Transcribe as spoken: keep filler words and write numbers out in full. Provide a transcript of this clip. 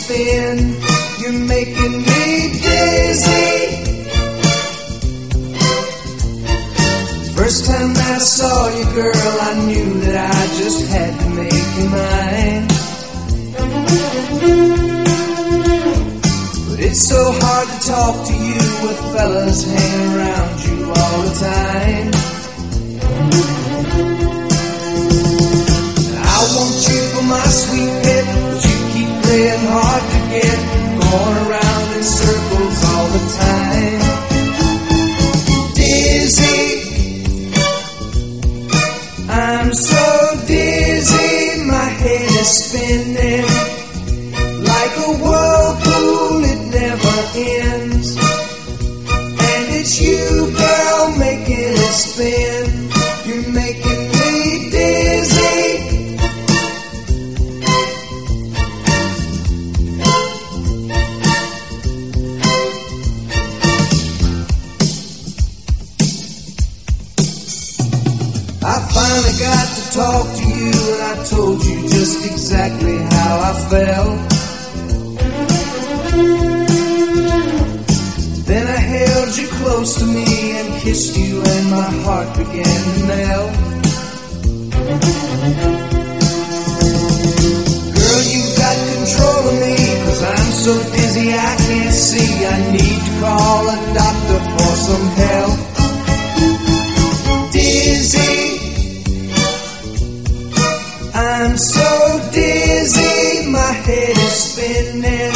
spin. You're making me dizzy. First time that I saw you, girl, I knew that I just had to make you mine. But it's so hard to talk to you with fellas hanging around you all the time. I want you for my sweet pet, but you keep playing hard to get, going around in circles all the time. Dizzy, I'm so dizzy, my head is spinning like a whirlpool, it never ends. And it's you, girl, making it spin. You're making me dizzy. I finally got to talk to you, and I told you just exactly how I felt. Then I held you close to me and kissed you, and my heart began to melt. Girl, you got control of me, 'cause I'm so dizzy I can't see. I need to call a doctor for some help. Dizzy, I'm so dizzy, my head is spinning